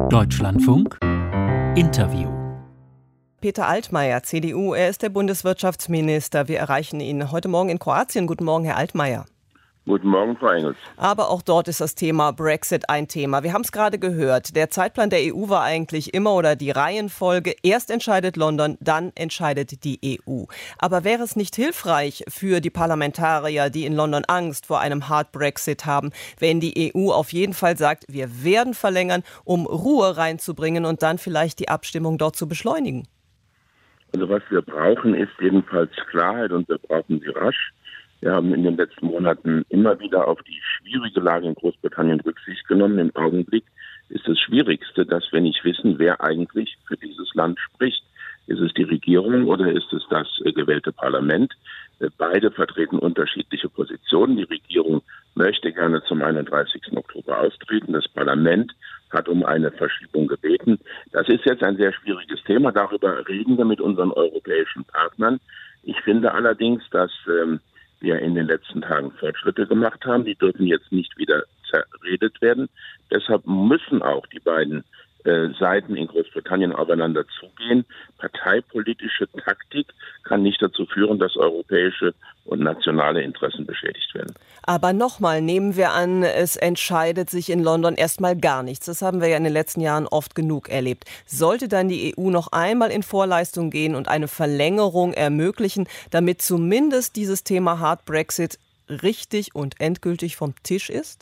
Deutschlandfunk Interview. Peter Altmaier, CDU, er ist der Bundeswirtschaftsminister. Wir erreichen ihn heute Morgen in Kroatien. Guten Morgen, Herr Altmaier. Guten Morgen, Frau Engels. Aber auch dort ist das Thema Brexit ein Thema. Wir haben es gerade gehört. Der Zeitplan der EU war eigentlich immer oder die Reihenfolge. Erst entscheidet London, dann entscheidet die EU. Aber wäre es nicht hilfreich für die Parlamentarier, die in London Angst vor einem Hard Brexit haben, wenn die EU auf jeden Fall sagt, wir werden verlängern, um Ruhe reinzubringen und dann vielleicht die Abstimmung dort zu beschleunigen? Also was wir brauchen, ist jedenfalls Klarheit und wir brauchen sie rasch. Wir haben in den letzten Monaten immer wieder auf die schwierige Lage in Großbritannien Rücksicht genommen. Im Augenblick ist das Schwierigste, dass wir nicht wissen, wer eigentlich für dieses Land spricht. Ist es die Regierung oder ist es das gewählte Parlament? Beide vertreten unterschiedliche Positionen. Die Regierung möchte gerne zum 31. Oktober austreten. Das Parlament hat um eine Verschiebung gebeten. Das ist jetzt ein sehr schwieriges Thema. Darüber reden wir mit unseren europäischen Partnern. Ich finde allerdings, dass wir in den letzten Tagen Fortschritte gemacht haben. Die dürfen jetzt nicht wieder zerredet werden. Deshalb müssen auch die beiden Seiten in Großbritannien aufeinander zugehen. Parteipolitische Taktik kann nicht dazu führen, dass europäische und nationale Interessen beschädigt werden. Aber nochmal, nehmen wir an, es entscheidet sich in London erstmal gar nichts. Das haben wir ja in den letzten Jahren oft genug erlebt. Sollte dann die EU noch einmal in Vorleistung gehen und eine Verlängerung ermöglichen, damit zumindest dieses Thema Hard Brexit richtig und endgültig vom Tisch ist?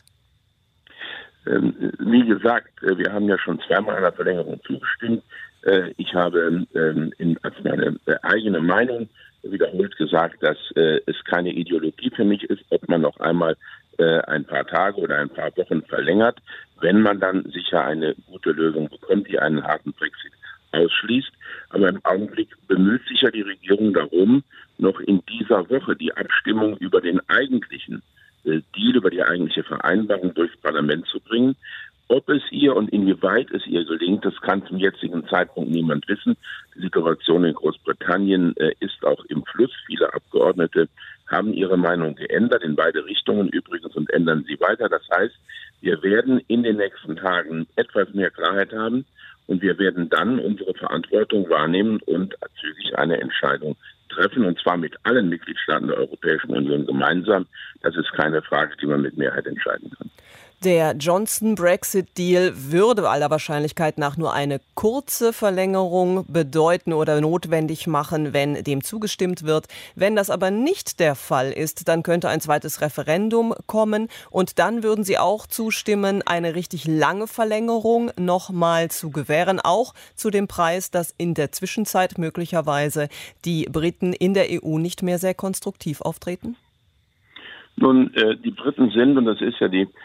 Wie gesagt, wir haben ja schon zweimal einer Verlängerung zugestimmt. Ich habe als meine eigene Meinung wiederholt gesagt, dass es keine Ideologie für mich ist, ob man noch einmal ein paar Tage oder ein paar Wochen verlängert, wenn man dann sicher eine gute Lösung bekommt, die einen harten Brexit ausschließt. Aber im Augenblick bemüht sich ja die Regierung darum, noch in dieser Woche die Abstimmung über den eigentlichen Deal, über die eigentliche Vereinbarung durchs Parlament zu bringen. Ob es ihr und inwieweit es ihr gelingt, das kann zum jetzigen Zeitpunkt niemand wissen. Die Situation in Großbritannien ist auch im Fluss. Viele Abgeordnete haben ihre Meinung geändert, in beide Richtungen übrigens, und ändern sie weiter. Das heißt, wir werden in den nächsten Tagen etwas mehr Klarheit haben und wir werden dann unsere Verantwortung wahrnehmen und zügig eine Entscheidung treffen, und zwar mit allen Mitgliedstaaten der Europäischen Union gemeinsam. Das ist keine Frage, die man mit Mehrheit entscheiden kann. Der Johnson-Brexit-Deal würde aller Wahrscheinlichkeit nach nur eine kurze Verlängerung bedeuten oder notwendig machen, wenn dem zugestimmt wird. Wenn das aber nicht der Fall ist, dann könnte ein zweites Referendum kommen und dann würden Sie auch zustimmen, eine richtig lange Verlängerung nochmal zu gewähren, auch zu dem Preis, dass in der Zwischenzeit möglicherweise die Briten in der EU nicht mehr sehr konstruktiv auftreten? Nun, die Briten sind, und das ist ja die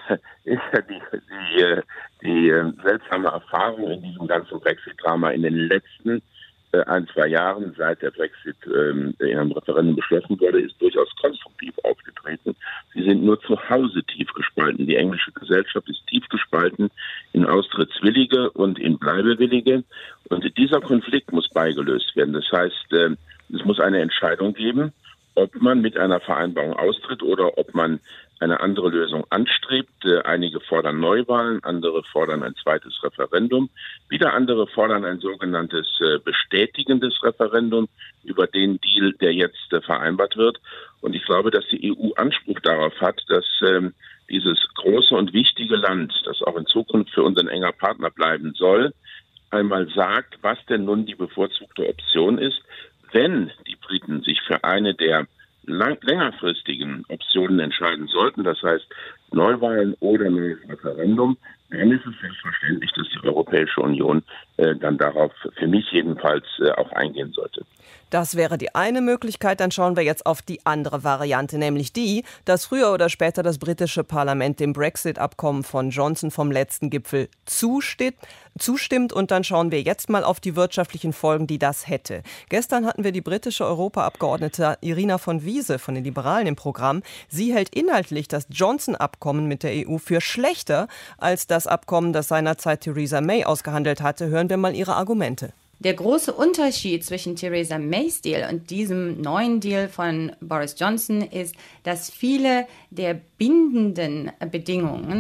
seltsame Erfahrung in diesem ganzen Brexit-Drama in den letzten 1-2 Jahren, seit der Brexit in einem Referendum beschlossen wurde, ist durchaus konstruktiv aufgetreten. Sie sind nur zu Hause tief gespalten. Die englische Gesellschaft ist tief gespalten in Austrittswillige und in Bleibewillige. Und dieser Konflikt muss beigelöst werden. Das heißt, es muss eine Entscheidung geben, ob man mit einer Vereinbarung austritt oder ob man eine andere Lösung anstrebt. Einige fordern Neuwahlen, andere fordern ein zweites Referendum. Wieder andere fordern ein sogenanntes bestätigendes Referendum über den Deal, der jetzt vereinbart wird. Und ich glaube, dass die EU Anspruch darauf hat, dass dieses große und wichtige Land, das auch in Zukunft für uns ein enger Partner bleiben soll, einmal sagt, was denn nun die bevorzugte Option ist. Wenn die Briten sich für eine der längerfristigen Optionen entscheiden sollten, das heißt Neuwahlen oder neues Referendum, dann ist es selbstverständlich, dass die Europäische Union dann darauf, für mich jedenfalls, auch eingehen sollte. Das wäre die eine Möglichkeit. Dann schauen wir jetzt auf die andere Variante, nämlich die, dass früher oder später das britische Parlament dem Brexit-Abkommen von Johnson vom letzten Gipfel zustimmt. Und dann schauen wir jetzt mal auf die wirtschaftlichen Folgen, die das hätte. Gestern hatten wir die britische Europaabgeordnete Irina von Wiese von den Liberalen im Programm. Sie hält inhaltlich das Johnson-Abkommen mit der EU für schlechter als das Abkommen, das seinerzeit Theresa May ausgehandelt hatte. Hören wir mal ihre Argumente. Der große Unterschied zwischen Theresa Mays Deal und diesem neuen Deal von Boris Johnson ist, dass viele der bindenden Bedingungen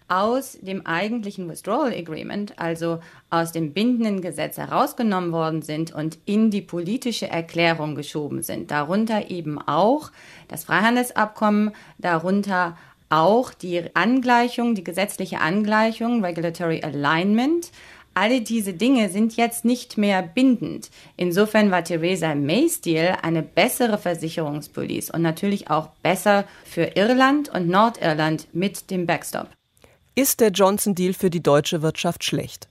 aus dem eigentlichen Withdrawal Agreement, also aus dem bindenden Gesetz herausgenommen worden sind und in die politische Erklärung geschoben sind. Darunter eben auch das Freihandelsabkommen, darunter auch die Angleichung, die gesetzliche Angleichung, Regulatory Alignment. Alle diese Dinge sind jetzt nicht mehr bindend. Insofern war Theresa Mays Deal eine bessere Versicherungspolice und natürlich auch besser für Irland und Nordirland mit dem Backstop. Ist der Johnson-Deal für die deutsche Wirtschaft schlecht?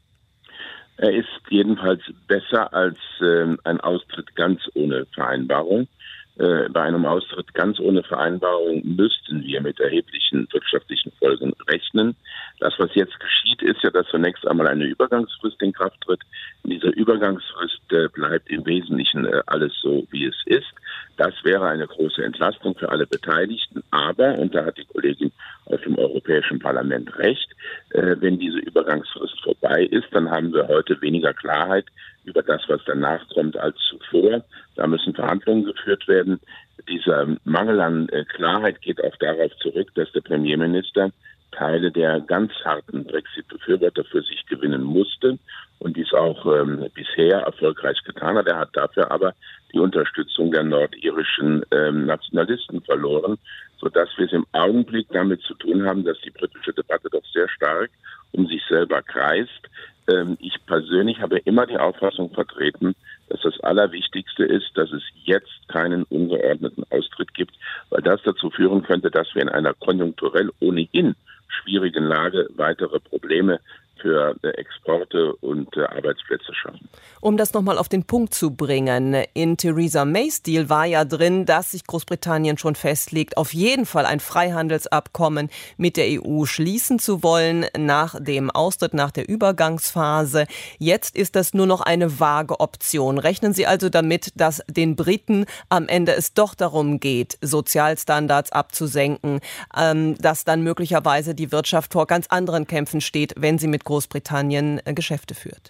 Er ist jedenfalls besser als ein Austritt ganz ohne Vereinbarung. Bei einem Austritt ganz ohne Vereinbarung müssten wir mit erheblichen wirtschaftlichen Folgen rechnen. Das, was jetzt geschieht, ist ja, dass zunächst einmal eine Übergangsfrist in Kraft tritt. In dieser Übergangsfrist bleibt im Wesentlichen alles so, wie es ist. Das wäre eine große Entlastung für alle Beteiligten. Aber, und da hat die Kollegin aus dem Europäischen Parlament recht, wenn diese Übergangsfrist vorbei ist, dann haben wir heute weniger Klarheit über das, was danach kommt, als zuvor. Da müssen Verhandlungen geführt werden. Dieser Mangel an Klarheit geht auch darauf zurück, dass der Premierminister Teile der ganz harten Brexit-Befürworter für sich gewinnen musste und dies auch bisher erfolgreich getan hat. Er hat dafür aber die Unterstützung der nordirischen Nationalisten verloren, sodass wir es im Augenblick damit zu tun haben, dass die britische Debatte doch sehr stark um sich selber kreist. Ich persönlich habe immer die Auffassung vertreten, dass das Allerwichtigste ist, dass es jetzt keinen ungeordneten Austritt gibt, weil das dazu führen könnte, dass wir in einer konjunkturell ohnehin schwierigen Lage weitere Probleme für Exporte und Arbeitsplätze schaffen. Um das nochmal auf den Punkt zu bringen, in Theresa Mays Deal war ja drin, dass sich Großbritannien schon festlegt, auf jeden Fall ein Freihandelsabkommen mit der EU schließen zu wollen nach dem Austritt, nach der Übergangsphase. Jetzt ist das nur noch eine vage Option. Rechnen Sie also damit, dass den Briten am Ende es doch darum geht, Sozialstandards abzusenken, dass dann möglicherweise die Wirtschaft vor ganz anderen Kämpfen steht, wenn sie mit Großbritannien Geschäfte führt?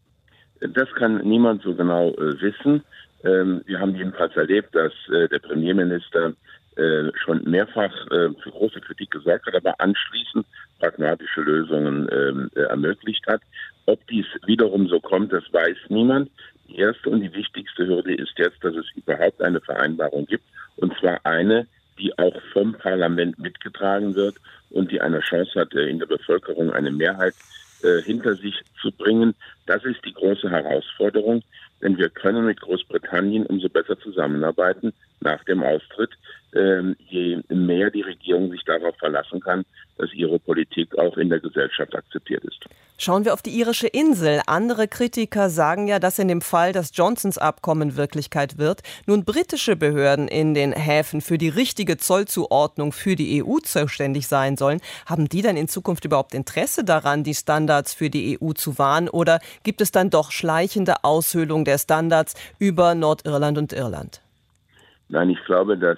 Das kann niemand so genau wissen. Wir haben jedenfalls erlebt, dass der Premierminister schon mehrfach für große Kritik gesorgt hat, aber anschließend pragmatische Lösungen ermöglicht hat. Ob dies wiederum so kommt, das weiß niemand. Die erste und die wichtigste Hürde ist jetzt, dass es überhaupt eine Vereinbarung gibt, und zwar eine, die auch vom Parlament mitgetragen wird und die eine Chance hat, in der Bevölkerung eine Mehrheit hinter sich zu bringen. Das ist die große Herausforderung, denn wir können mit Großbritannien umso besser zusammenarbeiten nach dem Austritt, je mehr die Regierung sich darauf verlassen kann, dass ihre Politik auch in der Gesellschaft akzeptiert ist. Schauen wir auf die irische Insel. Andere Kritiker sagen ja, dass in dem Fall, dass Johnsons Abkommen Wirklichkeit wird, nun britische Behörden in den Häfen für die richtige Zollzuordnung für die EU zuständig sein sollen. Haben die dann in Zukunft überhaupt Interesse daran, die Standards für die EU zu wahren? Oder gibt es dann doch schleichende Aushöhlung der Standards über Nordirland und Irland? Nein, ich glaube, dass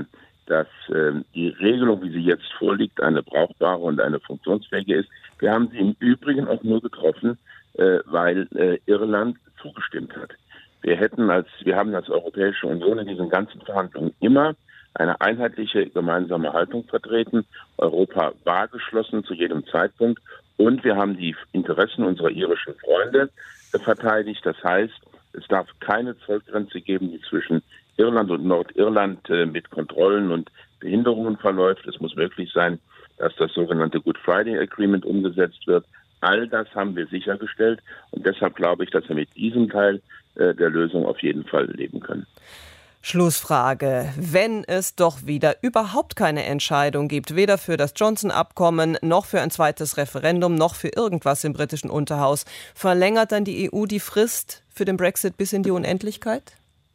die Regelung, wie sie jetzt vorliegt, eine brauchbare und eine funktionsfähige ist. Wir haben sie im Übrigen auch nur getroffen, weil Irland zugestimmt hat. Wir haben als Europäische Union in diesen ganzen Verhandlungen immer eine einheitliche gemeinsame Haltung vertreten. Europa war geschlossen zu jedem Zeitpunkt und wir haben die Interessen unserer irischen Freunde verteidigt. Das heißt, es darf keine Zollgrenze geben, die zwischen Irland und Nordirland mit Kontrollen und Behinderungen verläuft. Es muss möglich sein, dass das sogenannte Good Friday Agreement umgesetzt wird. All das haben wir sichergestellt und deshalb glaube ich, dass wir mit diesem Teil der Lösung auf jeden Fall leben können. Schlussfrage. Wenn es doch wieder überhaupt keine Entscheidung gibt, weder für das Johnson-Abkommen noch für ein zweites Referendum noch für irgendwas im britischen Unterhaus, verlängert dann die EU die Frist für den Brexit bis in die Unendlichkeit?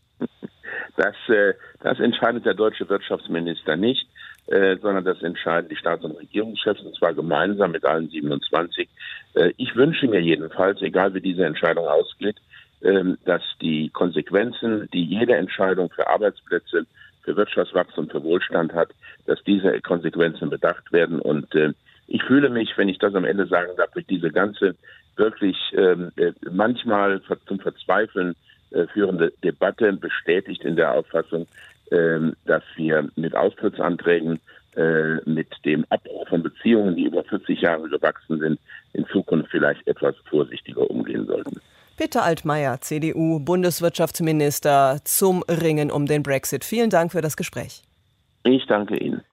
Das entscheidet der deutsche Wirtschaftsminister nicht, sondern das entscheiden die Staats- und Regierungschefs, und zwar gemeinsam mit allen 27. Ich wünsche mir jedenfalls, egal wie diese Entscheidung ausgeht, dass die Konsequenzen, die jede Entscheidung für Arbeitsplätze, für Wirtschaftswachstum, für Wohlstand hat, dass diese Konsequenzen bedacht werden. Und ich fühle mich, wenn ich das am Ende sagen darf, durch diese ganze wirklich manchmal zum Verzweifeln führende Debatte bestätigt in der Auffassung, dass wir mit Austrittsanträgen mit dem Abbruch von Beziehungen, die über 40 Jahre gewachsen sind, in Zukunft vielleicht etwas vorsichtiger umgehen sollten. Peter Altmaier, CDU-Bundeswirtschaftsminister, zum Ringen um den Brexit. Vielen Dank für das Gespräch. Ich danke Ihnen.